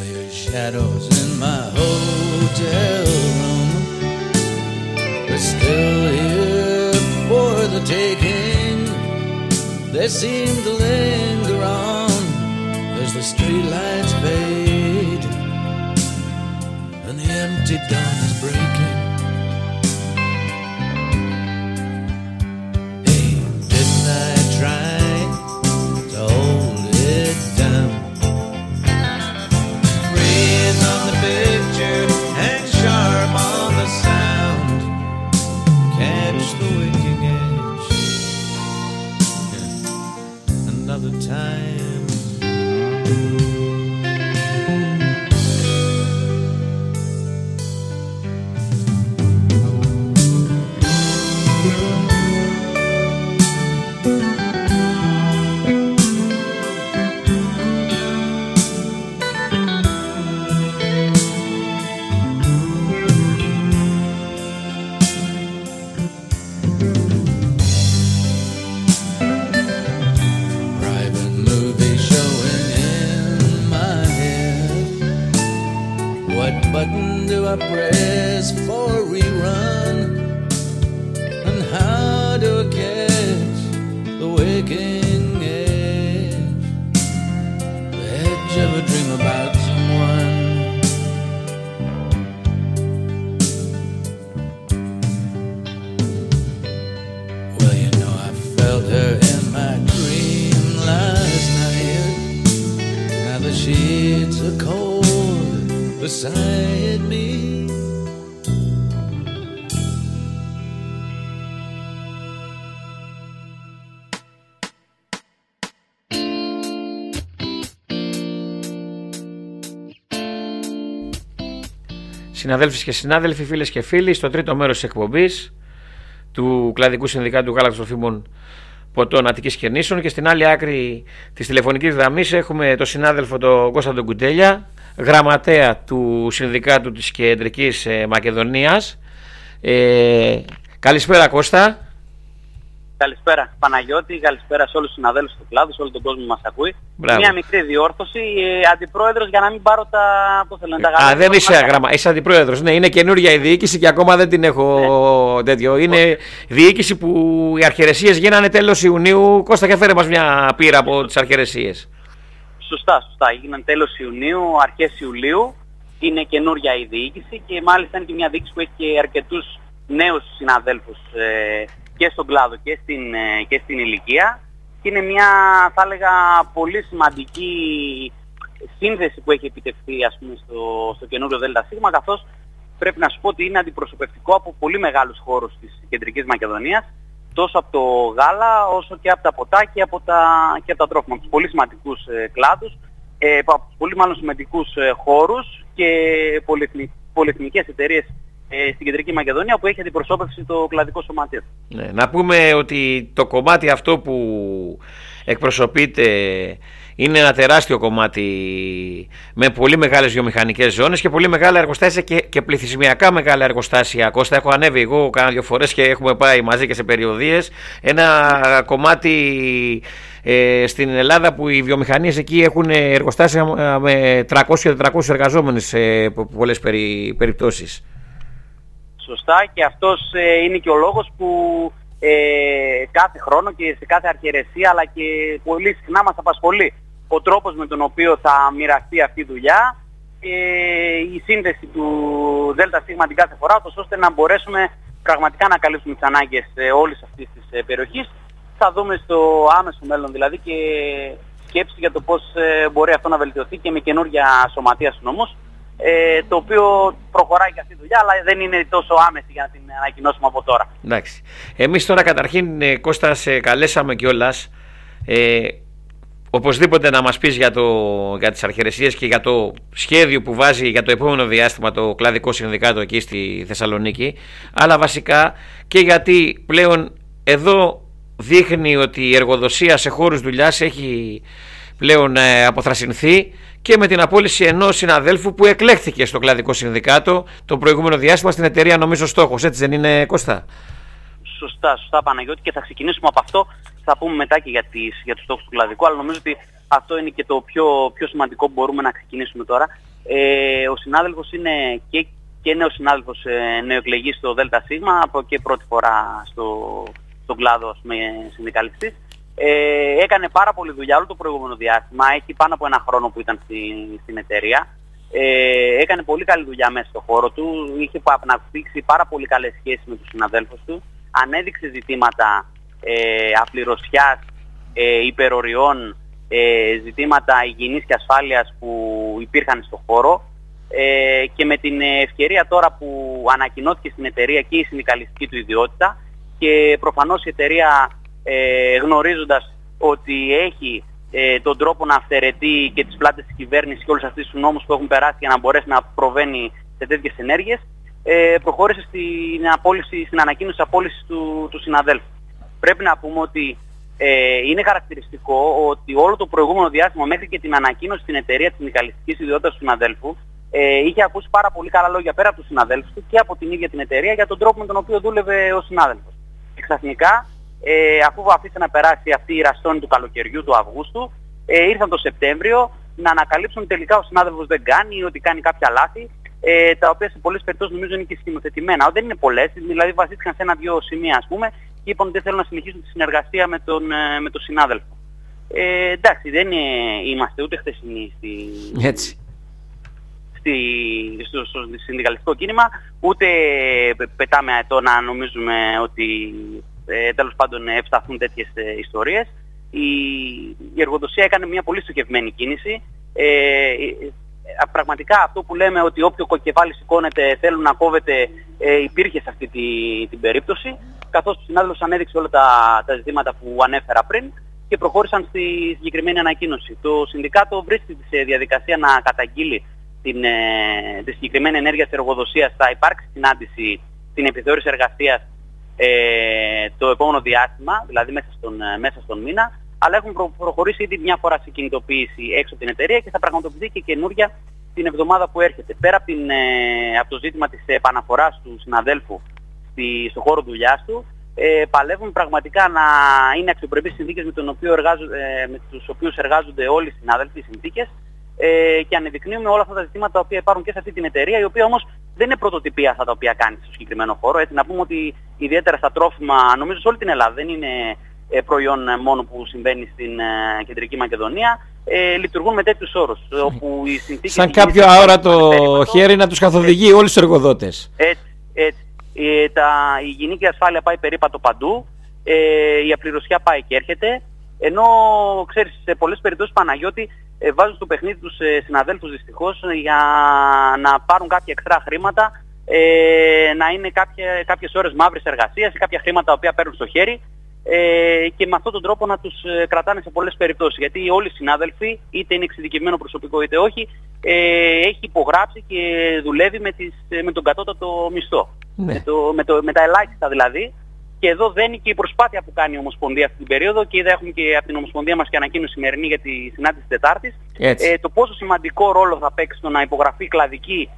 Shadows in my hotel room, but still they seem to linger on as the streetlights fade and the empty dawn is breaking. Hey, didn't I try to hold it down? Freeze on the picture and sharp on the sound. Catch the waking edge another time. Button do I press for a rerun? And how do I catch the waking edge? The edge of a dream about someone. Well, you know I felt her in my dream last night. Now the sheets are cold beside me. Συναδέλφοι και συνάδελφοι, φίλες και φίλοι, στο τρίτο μέρος της εκπομπής του Κλαδικού Συνδικάτου Γάλακτος Τροφίμων Ποτών Αττικής και Νήσων, και στην άλλη άκρη της τηλεφωνικής γραμμής έχουμε τον συνάδελφο τον Κώστα τον Κουντέλια, γραμματέα του Συνδικάτου της Κεντρικής Μακεδονίας. Καλησπέρα Κώστα. Καλησπέρα Παναγιώτη, καλησπέρα σε όλους τους συναδέλφους του κλάδου, σε όλο τον κόσμο που μας ακούει. Μπράβο. Μια μικρή διόρθωση, αντιπρόεδρος για να μην πάρω τα... δεν είσαι αντιπρόεδρος, ναι, είναι καινούρια η διοίκηση και ακόμα δεν την έχω τέτοιο. Είναι διοίκηση που οι αρχαιρεσίες γίνανε τέλος Ιουνίου. Κώστα, και φέρε μας μια πείρα από τις αρχαιρεσίες. Σωστά, έγιναν τέλος Ιουνίου, αρχές Ιουλίου. Είναι καινούρια η διοίκηση και μάλιστα είναι και μια διοίκηση που έχει και αρκετούς νέους συναδέλφους και στον κλάδο και στην ηλικία. Και είναι μια, θα έλεγα, πολύ σημαντική σύνδεση που έχει επιτευχθεί, ας πούμε, στο καινούριο ΔΣ, καθώς πρέπει να σου πω ότι είναι αντιπροσωπευτικό από πολύ μεγάλους χώρους της Κεντρικής Μακεδονίας, τόσο από το γάλα όσο και από τα ποτά και από τα τρόφιμα, από τους πολύ σημαντικούς κλάδους, από τους πολύ μάλλον σημαντικούς χώρους και πολυεθνικές εταιρείες στην Κεντρική Μακεδονία που έχει αντιπροσώπευση το κλαδικό σωματείο. Ναι, να πούμε ότι το κομμάτι αυτό που εκπροσωπείται είναι ένα τεράστιο κομμάτι με πολύ μεγάλες βιομηχανικές ζώνες και πολύ μεγάλα εργοστάσια και πληθυσμιακά μεγάλα εργοστάσια. Κώστα, έχω ανέβει εγώ κάνα 2 φορές και έχουμε πάει μαζί και σε περιοδίες. Ένα κομμάτι στην Ελλάδα που οι βιομηχανίες εκεί έχουν εργοστάσια με 300-400 εργαζόμενους σε πολλές περιπτώσεις. Σωστά, και αυτός είναι και ο λόγος που κάθε χρόνο και σε κάθε αρχαιρεσία αλλά και πολύ συχνά μας απασχολεί ο τρόπος με τον οποίο θα μοιραστεί αυτή η δουλειά και η σύνδεση του ΔΣ την κάθε φορά, ώστε να μπορέσουμε πραγματικά να καλύψουμε τις ανάγκες όλης αυτής της περιοχής. Θα δούμε στο άμεσο μέλλον δηλαδή και σκέψη για το πώς μπορεί αυτό να βελτιωθεί και με καινούργια σωματεία στους νομούς, το οποίο προχωράει και αυτή η δουλειά, αλλά δεν είναι τόσο άμεση για να την ανακοινώσουμε από τώρα. Εντάξει. Εμείς τώρα καταρχήν, Κώστα, σε καλέσαμε κιόλας οπωσδήποτε να μας πεις για τις αρχαιρεσίες και για το σχέδιο που βάζει για το επόμενο διάστημα το κλαδικό συνδικάτο εκεί στη Θεσσαλονίκη, αλλά βασικά και γιατί πλέον εδώ δείχνει ότι η εργοδοσία σε χώρους δουλειάς έχει πλέον αποθρασινθεί και με την απόλυση ενός συναδέλφου που εκλέχθηκε στο κλαδικό συνδικάτο το προηγούμενο διάστημα στην εταιρεία, νομίζω, Στόχος. Έτσι δεν είναι, Κώστα? Σωστά Παναγιώτη, και θα ξεκινήσουμε από αυτό. Θα πούμε μετά και για τους στόχους του κλαδικού, αλλά νομίζω ότι αυτό είναι και το πιο σημαντικό που μπορούμε να ξεκινήσουμε τώρα. Ο συνάδελφος είναι και νέος συνάδελφος, νεοεκλεγής στο ΔΣ, από και πρώτη φορά στον κλάδο με συνδικαλιστής. Έκανε πάρα πολύ δουλειά όλο το προηγούμενο διάστημα. Έχει πάνω από 1 χρόνο που ήταν στην εταιρεία. Έκανε πολύ καλή δουλειά μέσα στο χώρο του. Είχε αναπτύξει πάρα πολύ καλές σχέσεις με τους συναδέλφους του. Ανέδειξε ζητήματα απληρωσιάς, υπεροριών, ζητήματα υγιεινής και ασφάλειας που υπήρχαν στο χώρο. Και με την ευκαιρία τώρα που ανακοινώθηκε στην εταιρεία και η συνδικαλιστική του ιδιότητα και προφανώς η εταιρεία γνωρίζοντας ότι έχει τον τρόπο να αυθαιρετεί και τις πλάτες της κυβέρνησης και όλους αυτούς τους νόμους που έχουν περάσει για να μπορέσει να προβαίνει σε τέτοιες ενέργειες, προχώρησε στην ανακοίνωση απόλυσης του συναδέλφου. Πρέπει να πούμε ότι είναι χαρακτηριστικό ότι όλο το προηγούμενο διάστημα μέχρι και την ανακοίνωση στην εταιρεία της συνδικαλιστικής ιδιότητας του συναδέλφου είχε ακούσει πάρα πολύ καλά λόγια πέρα από τους συναδέλφους του και από την ίδια την εταιρεία για τον τρόπο με τον οποίο δούλευε ο συνάδελφος. Και ξαφνικά, αφού αφήσε να περάσει αυτή η ραστόνη του καλοκαιριού του Αυγούστου, ήρθαν το Σεπτέμβριο να ανακαλύψουν τελικά ο συνάδελφος δεν κάνει, ότι κάνει κάποια λάθη, τα οποία σε πολλές περιπτώσεις νομίζω είναι και σκηνοθετημένα. Δεν είναι πολλές, δηλαδή βασίστηκαν σε 1-2 σημεία ας πούμε και είπαν ότι δεν θέλουν να συνεχίσουν τη συνεργασία με τον συνάδελφο. Εντάξει, δεν είμαστε ούτε χθεσινοί στο συνδικαλιστικό κίνημα, ούτε πετάμε αετό να νομίζουμε ότι τέλος πάντων ευσταθούν τέτοιες ιστορίες. Η εργοδοσία έκανε μια πολύ στοχευμένη κίνηση. Πραγματικά αυτό που λέμε ότι όποιο κεφάλι σηκώνεται θέλουν να κόβεται υπήρχε σε αυτή την περίπτωση, καθώς ο συνάδελφος ανέδειξε όλα τα ζητήματα που ανέφερα πριν και προχώρησαν στη συγκεκριμένη ανακοίνωση. Το συνδικάτο βρίσκεται σε διαδικασία να καταγγείλει τη συγκεκριμένη ενέργεια της εργοδοσίας. Θα υπάρξει συνάντηση στην επιθεώρηση εργασίας το επόμενο διάστημα, δηλαδή μέσα στον μήνα, αλλά έχουν προχωρήσει ήδη μια φορά σε κινητοποίηση έξω από την εταιρεία και θα πραγματοποιηθεί και καινούρια την εβδομάδα που έρχεται. Πέρα από το ζήτημα της επαναφοράς του συναδέλφου στο χώρο δουλειάς του, παλεύουν πραγματικά να είναι αξιοπρεπείς συνθήκες με τους οποίους εργάζονται όλοι οι συνάδελφοι, οι συνθήκες, και ανεδεικνύουμε όλα αυτά τα ζητήματα τα οποία υπάρχουν και σε αυτή την εταιρεία, η οποία όμως δεν είναι πρωτοτυπία αυτά τα οποία κάνει στο συγκεκριμένο χώρο. Έτσι, να πούμε ότι ιδιαίτερα στα τρόφιμα, νομίζω σε όλη την Ελλάδα, δεν είναι προϊόν μόνο που συμβαίνει στην Κεντρική Μακεδονία, λειτουργούν με τέτοιους όρους. Όπου οι συνθήκες σαν κάποιο αόρατο χέρι να τους καθοδηγεί όλους τους εργοδότες. Έτσι. Η υγιεινή και η ασφάλεια πάει περίπατο παντού, η απληρωσιά πάει και έρχεται, ενώ ξέρεις, σε πολλές περιπτώσεις, Παναγιώτη, βάζουν στο παιχνίδι τους συναδέλφους δυστυχώς για να πάρουν κάποια εξτρά χρήματα, να είναι κάποιες ώρες μαύρης εργασίας ή κάποια χρήματα τα οποία παίρνουν στο χέρι, και με αυτόν τον τρόπο να τους κρατάνε σε πολλές περιπτώσεις. Γιατί όλοι οι συνάδελφοι, είτε είναι εξειδικευμένο προσωπικό είτε όχι, έχει υπογράψει και δουλεύει με τον κατώτατο μισθό. Ναι. Με τα ελάχιστα δηλαδή. Και εδώ δένει και η προσπάθεια που κάνει η Ομοσπονδία αυτή την περίοδο, και είδα έχουμε και από την Ομοσπονδία μας και ανακοίνωση σημερινή για τη συνάντηση της Τετάρτης, το πόσο σημαντικό ρόλο θα παίξει το να υπογραφεί κλαδική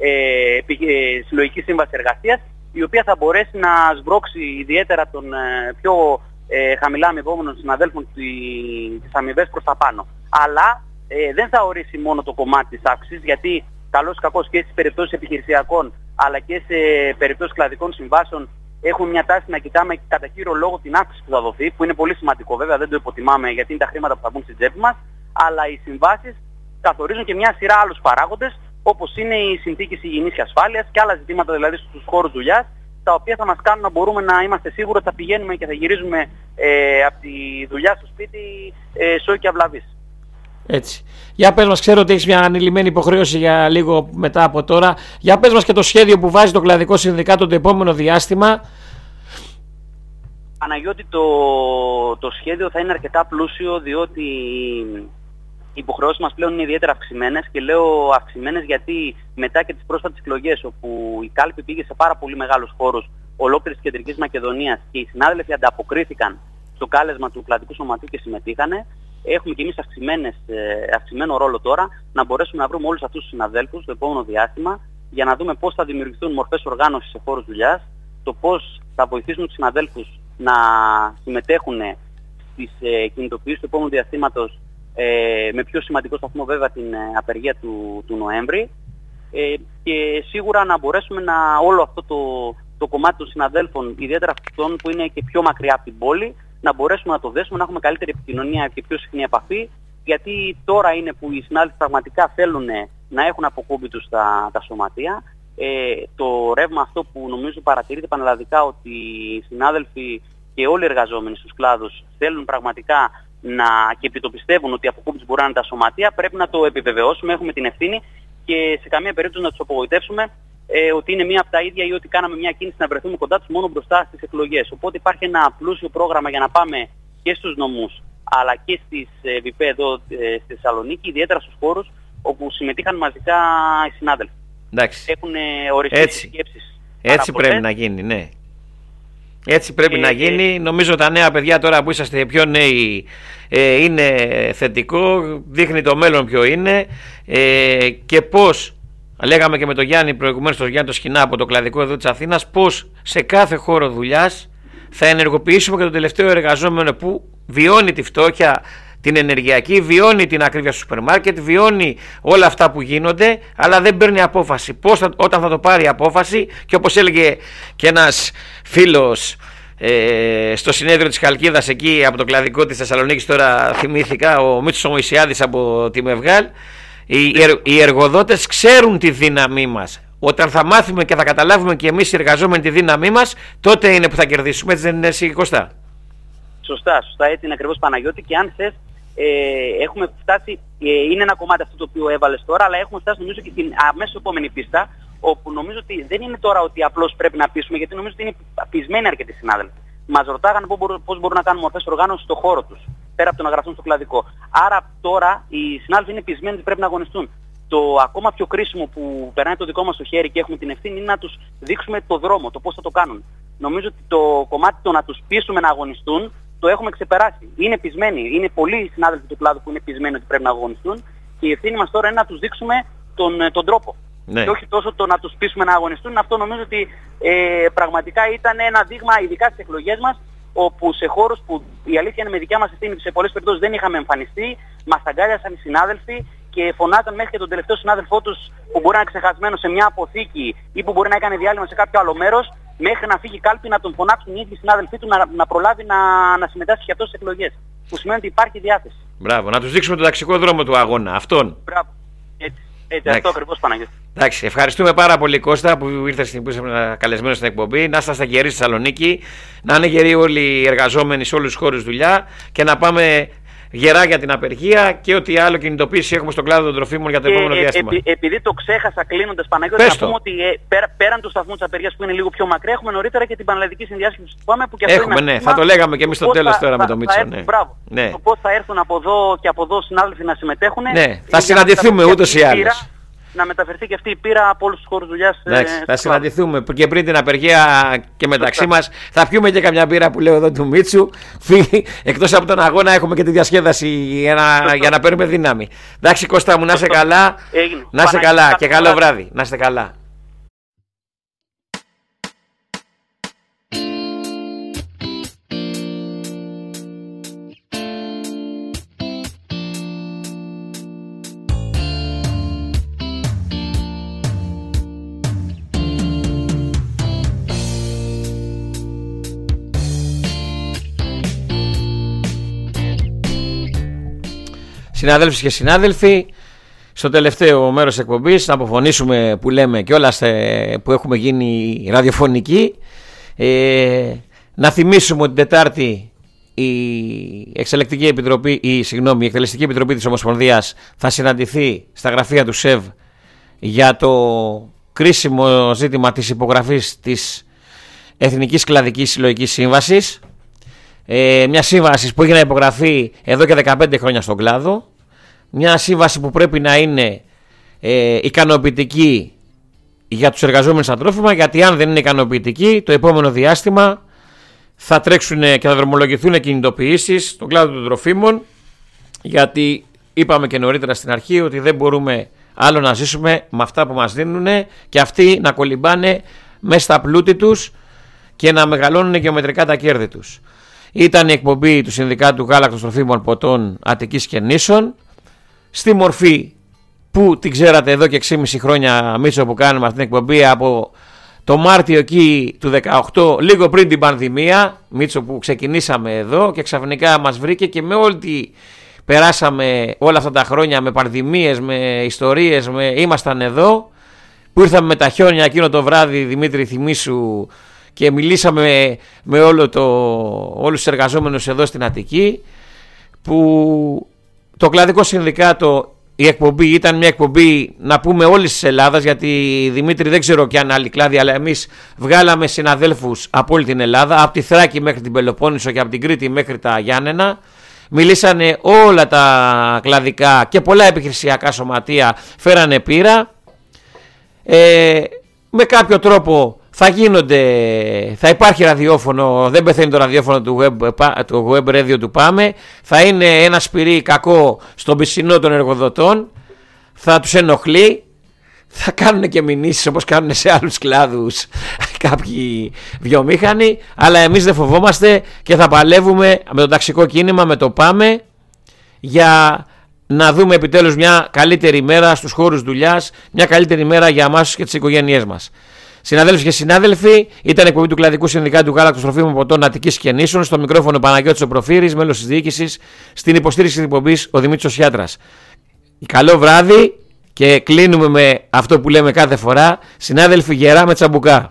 συλλογική σύμβαση εργασίας, η οποία θα μπορέσει να σμπρώξει ιδιαίτερα των πιο χαμηλά αμοιβόμενων συναδέλφων τις αμοιβές προς τα πάνω. Αλλά δεν θα ορίσει μόνο το κομμάτι της αύξησης, γιατί καλώς ή κακώς και στις περιπτώσεις επιχειρησιακών αλλά και σε περιπτώσεις κλαδικών συμβάσεων έχουμε μια τάση να κοιτάμε κατά κύριο λόγο την αύξηση που θα δοθεί, που είναι πολύ σημαντικό βέβαια, δεν το υποτιμάμε γιατί είναι τα χρήματα που θα μπουν στην τσέπη μας, αλλά οι συμβάσεις καθορίζουν και μια σειρά άλλους παράγοντες, όπως είναι οι συνθήκες υγιεινής και ασφάλειας και άλλα ζητήματα δηλαδή στους χώρους δουλειάς, τα οποία θα μας κάνουν να μπορούμε να είμαστε σίγουροι ότι θα πηγαίνουμε και θα γυρίζουμε από τη δουλειά στο σπίτι σόι και αυλαβής. Έτσι. Για πες μας, ξέρω ότι έχεις μια ανηλυμένη υποχρέωση για λίγο μετά από τώρα. Για πες μας και το σχέδιο που βάζει το κλαδικό συνδικάτο το επόμενο διάστημα. Παναγιώτη, το σχέδιο θα είναι αρκετά πλούσιο, διότι οι υποχρεώσεις μας πλέον είναι ιδιαίτερα αυξημένες, και λέω αυξημένες γιατί μετά και τις πρόσφατες εκλογές, όπου η κάλπη πήγε σε πάρα πολύ μεγάλους χώρους ολόκληρης της Κεντρικής Μακεδονίας και οι συνάδελφοι ανταποκρίθηκαν στο κάλεσμα του κλαδικού σωματείου και συμμετείχανε, έχουμε και εμείς αυξημένο ρόλο τώρα να μπορέσουμε να βρούμε όλους αυτούς τους συναδέλφους το επόμενο διάστημα, για να δούμε πώς θα δημιουργηθούν μορφές οργάνωσης σε χώρους δουλειάς, το πώς θα βοηθήσουν τους συναδέλφους να συμμετέχουν στις κινητοποιήσεις του επόμενου διαστήματος, με πιο σημαντικό σταθμό βέβαια την απεργία του Νοέμβρη, και σίγουρα να μπορέσουμε όλο αυτό το κομμάτι των συναδέλφων, ιδιαίτερα αυτών που είναι και πιο μακριά από την πόλη, να μπορέσουμε να το δέσουμε, να έχουμε καλύτερη επικοινωνία και πιο συχνή επαφή, γιατί τώρα είναι που οι συνάδελφοι πραγματικά θέλουν να έχουν αποκούμπη τους τα σωματεία. Το ρεύμα αυτό που νομίζω παρατηρείται πανελλαδικά, ότι οι συνάδελφοι και όλοι οι εργαζόμενοι στους κλάδους θέλουν πραγματικά και επιτοπιστεύουν ότι η αποκούμπη μπορεί να είναι τα σωματεία, πρέπει να το επιβεβαιώσουμε, έχουμε την ευθύνη και σε καμία περίπτωση να τους απογοητεύσουμε ότι είναι μία από τα ίδια ή ότι κάναμε μια κίνηση να βρεθούμε κοντά τους μόνο μπροστά στις εκλογές. Οπότε υπάρχει ένα πλούσιο πρόγραμμα για να πάμε και στους νομούς αλλά και στις ΒΠ εδώ στη Θεσσαλονίκη, ιδιαίτερα στους χώρους όπου συμμετείχαν μαζικά οι συνάδελφοι. Εντάξει. Έχουν οριστεί σκέψεις. Έτσι πρέπει να γίνει, ναι. Έτσι πρέπει να γίνει. Νομίζω τα νέα παιδιά τώρα που είσαστε πιο νέοι είναι θετικό, δείχνει το μέλλον ποιο είναι και πώς, λέγαμε και με τον Γιάννη προηγουμένως, τον Γιάννη το Σκινά από το κλαδικό εδώ της Αθήνας, πώς σε κάθε χώρο δουλειάς θα ενεργοποιήσουμε και τον τελευταίο εργαζόμενο που βιώνει τη φτώχεια, την ενεργειακή, βιώνει την ακρίβεια στο σούπερ μάρκετ, βιώνει όλα αυτά που γίνονται, αλλά δεν παίρνει απόφαση. Πώς όταν θα το πάρει απόφαση, και όπως έλεγε και ένας φίλος στο συνέδριο της Χαλκίδας εκεί από το κλαδικό της Θεσσαλονίκης, τώρα θυμήθηκα, ο Μίτσος ο Μωυσιάδης από τη Μευγάλ, οι εργοδότες ξέρουν τη δύναμή μας. Όταν θα μάθουμε και θα καταλάβουμε και εμείς οι εργαζόμενοι τη δύναμή μας, τότε είναι που θα κερδίσουμε. Έτσι δεν είναι, εσύ Κώστα? Σωστά, έτσι είναι ακριβώς, Παναγιώτη, και αν θες έχουμε φτάσει, είναι ένα κομμάτι αυτό το οποίο έβαλες τώρα, αλλά έχουμε φτάσει νομίζω και την αμέσως επόμενη πίστα, όπου νομίζω ότι δεν είναι τώρα ότι απλώς πρέπει να πείσουμε, γιατί νομίζω ότι είναι πεισμένοι αρκετοί συνάδελφοι. Μας ρωτάγανε πώς μπορούν να κάνουν μορφές οργάνωσης στο χώρο τους, πέρα από το να γραφτούν στο κλαδικό. Άρα τώρα οι συνάδελφοι είναι πεισμένοι ότι πρέπει να αγωνιστούν. Το ακόμα πιο κρίσιμο που περνάει το δικό μας στο χέρι και έχουμε την ευθύνη είναι να τους δείξουμε το δρόμο, το πώς θα το κάνουν. Νομίζω ότι το κομμάτι το να τους πείσουμε να αγωνιστούν το έχουμε ξεπεράσει. Είναι πεισμένοι, είναι πολλοί οι συνάδελφοι του κλάδου που είναι πεισμένοι ότι πρέπει να αγωνιστούν και η ευθύνη μας τώρα είναι να τους δείξουμε τον τρόπο. Ναι. Και όχι τόσο το να τους πείσουμε να αγωνιστούν. Αυτό νομίζω ότι πραγματικά ήταν ένα δείγμα, ειδικά στις εκλογές μας, όπου σε χώρους που η αλήθεια είναι με δικιά μας ευθύνη, σε πολλές περιπτώσεις δεν είχαμε εμφανιστεί, μας αγκάλιασαν οι συνάδελφοι και φωνάζαν μέχρι και τον τελευταίο συνάδελφό τους που μπορεί να είναι ξεχασμένο σε μια αποθήκη ή που μπορεί να έκανε διάλειμμα σε κάποιο άλλο μέρος, μέχρι να φύγει κάλπη να τον φωνάξουν οι ίδιοι συνάδελφοί του να προλάβει να συμμετάσχει και αυτό στις εκλογές. Που σημαίνει ότι υπάρχει διάθεση. Μπράβο, να τους δείξουμε τον ταξικό δρόμο του αγώνα. Αυτόν. Μπράβο. Έτσι, αυτό ακριβώς, Παναγιώτη. Εντάξει, ευχαριστούμε πάρα πολύ, Κώστα, που ήρθατε, που ήσασταν καλεσμένος στην εκπομπή. Να είστε γεροί στη Θεσσαλονίκη, να είναι γεροί όλοι οι εργαζόμενοι σε όλους τους χώρους δουλειά και να πάμε γερά για την απεργία και ό,τι άλλο κινητοποίηση έχουμε στον κλάδο των τροφίμων για το επόμενο διάστημα. Επειδή το ξέχασα κλείνοντας, Παναγιώτη, να πούμε ότι πέραν του σταθμού της απεργίας που είναι λίγο πιο μακριά, έχουμε νωρίτερα και την πανελλαδική συνδιάσκεψη που πάμε. Που και αυτό έχουμε, ναι, θα το λέγαμε και εμείς στο τέλος τώρα με τον Μίτσο. Μπράβο. Ναι. Το πώς θα έρθουν από εδώ και από εδώ συνάδελφοι να συμμετέχουν. Ναι, θα συναντηθούμε ούτως ή άλλως. Να μεταφερθεί και αυτή η πείρα από όλους τους χώρους δουλειάς. Θα συναντηθούμε και πριν την απεργία και μεταξύ μας. Θα πιούμε και καμιά μπύρα που λέω εδώ του Μίτσου. Εκτός από τον αγώνα έχουμε και τη διασκέδαση για να παίρνουμε δύναμη. Εντάξει, Κώστα μου, να είσαι καλά. Να είσαι καλά και καλό βράδυ. Να είστε καλά. Συναδέλφοι και συνάδελφοι, στο τελευταίο μέρος της εκπομπής να αποφωνήσουμε που λέμε και όλα που έχουμε γίνει ραδιοφωνικοί, να θυμίσουμε ότι την Τετάρτη η Εκτελεστική Επιτροπή της Ομοσπονδίας θα συναντηθεί στα γραφεία του ΣΕΒ για το κρίσιμο ζήτημα της υπογραφής της Εθνικής Κλαδικής Συλλογικής Σύμβασης. Μια σύμβαση που έχει να υπογραφεί εδώ και 15 χρόνια στον κλάδο. Μια σύμβαση που πρέπει να είναι ικανοποιητική για τους εργαζόμενους στα τρόφιμα, γιατί αν δεν είναι ικανοποιητική, το επόμενο διάστημα θα τρέξουν και θα δρομολογηθούν κινητοποιήσεις στον κλάδο των τροφίμων, γιατί είπαμε και νωρίτερα στην αρχή ότι δεν μπορούμε άλλο να ζήσουμε με αυτά που μας δίνουν και αυτοί να κολυμπάνε μέσα στα πλούτη τους και να μεγαλώνουν γεωμετρικά τα κέρδη τους. Ήταν η εκπομπή του Συνδικάτου Γάλακτος Τροφίμων Ποτών Αττικής και Νήσων, στη μορφή που την ξέρατε εδώ και 6,5 χρόνια, Μίτσο, που κάνουμε αυτή την εκπομπή από το Μάρτιο εκεί του 18, λίγο πριν την πανδημία, Μίτσο, που ξεκινήσαμε εδώ και ξαφνικά μας βρήκε και με όλη περάσαμε όλα αυτά τα χρόνια με πανδημίες, με ιστορίες, ήμασταν εδώ, που ήρθαμε με τα χιόνια εκείνο το βράδυ, Δημήτρη θυμήσου, και μιλήσαμε με όλους τους εργαζόμενους εδώ στην Αττική, που το Κλαδικό Συνδικάτο, η εκπομπή ήταν μια εκπομπή να πούμε όλης της Ελλάδας, γιατί Δημήτρη δεν ξέρω και αν άλλοι κλάδοι, αλλά εμείς βγάλαμε συναδέλφους από όλη την Ελλάδα, από τη Θράκη μέχρι την Πελοπόννησο και από την Κρήτη μέχρι τα Γιάννενα. Μιλήσανε όλα τα κλαδικά και πολλά επιχειρησιακά σωματεία, φέρανε πείρα. Με κάποιο τρόπο θα υπάρχει ραδιόφωνο, δεν πεθαίνει το ραδιόφωνο του web radio του ΠΑΜΕ, θα είναι ένα σπυρί κακό στον πισινό των εργοδοτών, θα τους ενοχλεί, θα κάνουν και μηνύσεις όπως κάνουν σε άλλους κλάδους κάποιοι βιομήχανοι, αλλά εμείς δεν φοβόμαστε και θα παλεύουμε με το ταξικό κίνημα, με το ΠΑΜΕ, για να δούμε επιτέλους μια καλύτερη μέρα στους χώρους δουλειάς, μια καλύτερη μέρα για εμάς και τις οικογένειές μας. Συναδέλφοι και συνάδελφοι, ήταν εκπομπή του Κλαδικού Συνδικάτου Γάλακτος Τροφίμων Ποτών Αττικής και Νήσων. Στο μικρόφωνο Παναγιώτης ο Προφύρης, μέλος της διοίκησης. Στην υποστήριξη της εκπομπής ο Δημήτρης Σιάτρας. Καλό βράδυ και κλείνουμε με αυτό που λέμε κάθε φορά. Συνάδελφοι, γερά με τσαμπουκά.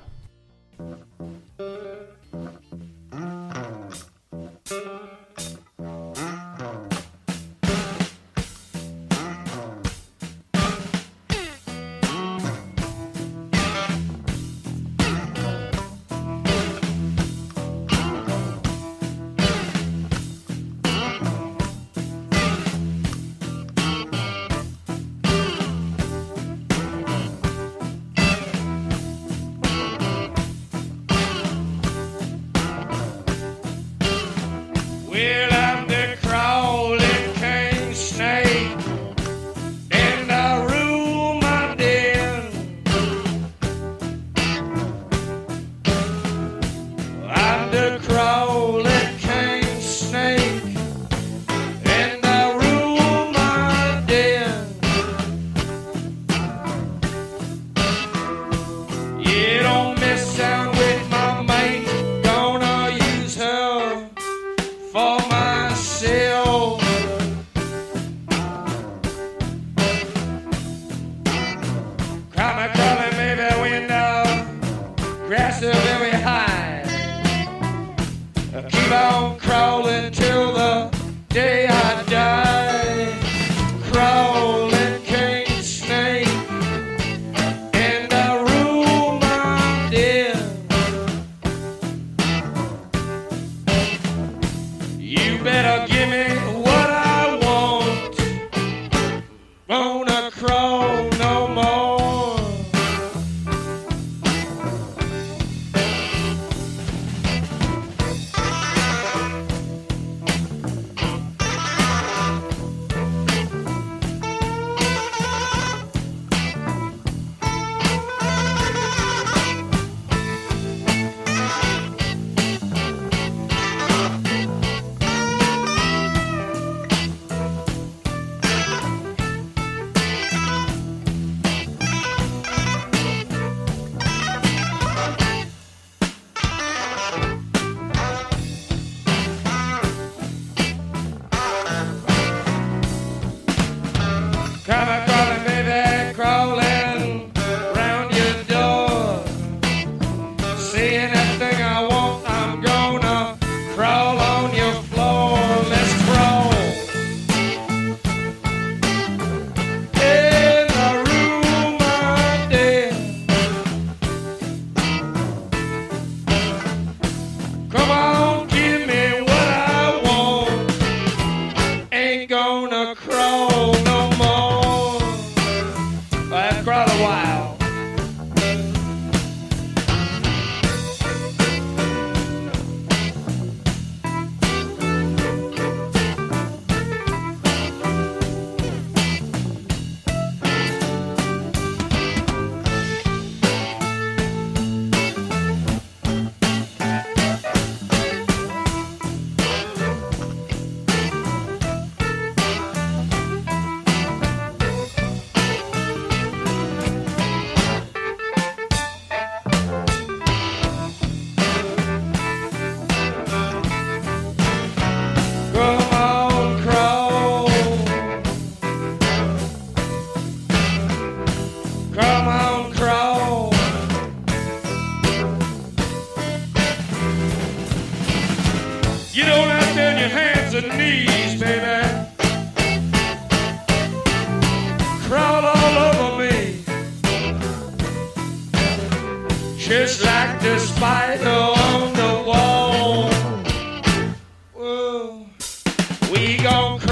gone.